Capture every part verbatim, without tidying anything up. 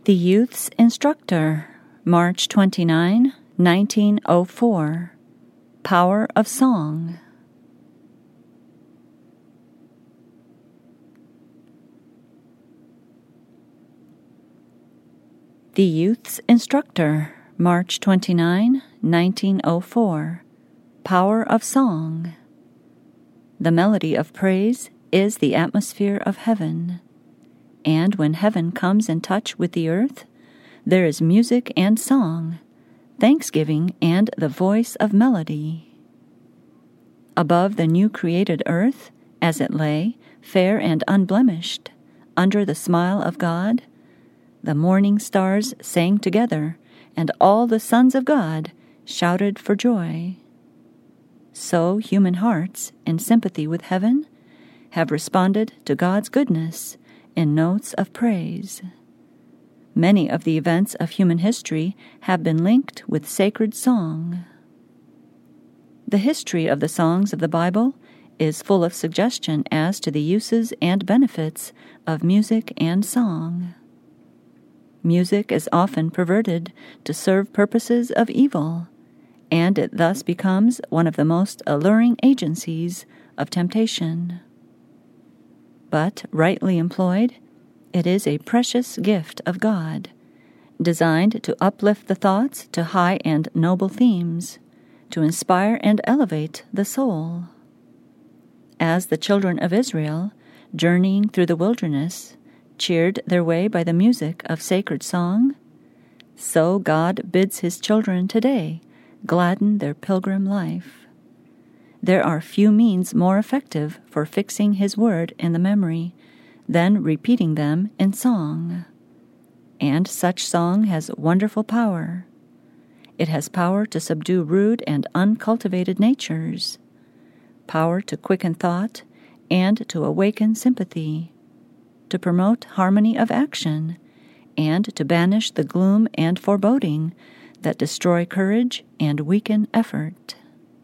The Youth's Instructor, March twenty-ninth, nineteen oh four. Power of Song. The Youth's Instructor, March twenty-ninth, nineteen oh four. Power of Song. The melody of praise is the atmosphere of heaven. And when heaven comes in touch with the earth, there is music and song, thanksgiving and the voice of melody. Above the new created earth, as it lay, fair and unblemished, under the smile of God, the morning stars sang together, and all the sons of God shouted for joy. So human hearts, in sympathy with heaven, have responded to God's goodness in notes of praise. Many of the events of human history have been linked with sacred song. The history of the songs of the Bible is full of suggestion as to the uses and benefits of music and song. Music is often perverted to serve purposes of evil, and it thus becomes one of the most alluring agencies of temptation. But, rightly employed, it is a precious gift of God, designed to uplift the thoughts to high and noble themes, to inspire and elevate the soul. As the children of Israel, journeying through the wilderness, cheered their way by the music of sacred song, so God bids his children today gladden their pilgrim life. There are few means more effective for fixing his word in the memory than repeating them in song. And such song has wonderful power. It has power to subdue rude and uncultivated natures, power to quicken thought and to awaken sympathy, to promote harmony of action, and to banish the gloom and foreboding that destroy courage and weaken effort.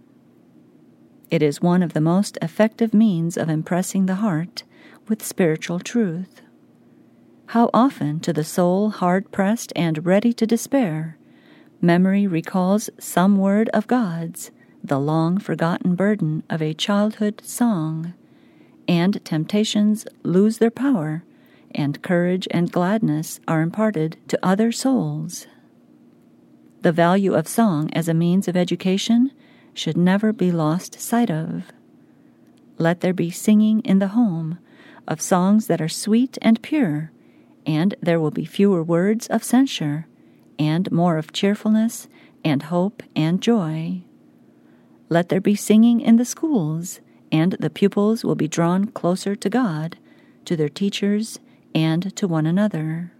It is one of the most effective means of impressing the heart with spiritual truth. How often to the soul hard-pressed and ready to despair, memory recalls some word of God's, the long-forgotten burden of a childhood song, and temptations lose their power, and courage and gladness are imparted to other souls. The value of song as a means of education should never be lost sight of. Let there be singing in the home of songs that are sweet and pure, and there will be fewer words of censure, and more of cheerfulness and hope and joy. Let there be singing in the schools, and the pupils will be drawn closer to God, to their teachers, and to one another.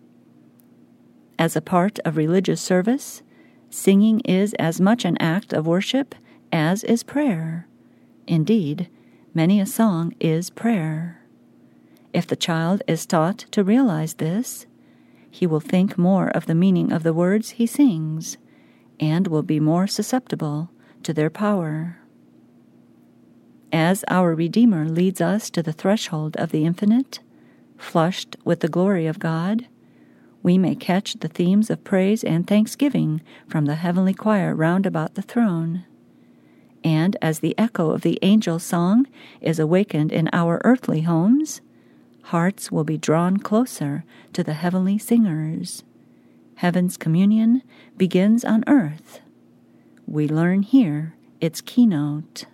As a part of religious service, singing is as much an act of worship as is prayer. Indeed, many a song is prayer. If the child is taught to realize this, he will think more of the meaning of the words he sings, and will be more susceptible to their power. As our Redeemer leads us to the threshold of the infinite, flushed with the glory of God, we may catch the themes of praise and thanksgiving from the heavenly choir round about the throne. And as the echo of the angel's song is awakened in our earthly homes, hearts will be drawn closer to the heavenly singers. Heaven's communion begins on earth. We learn here its keynote.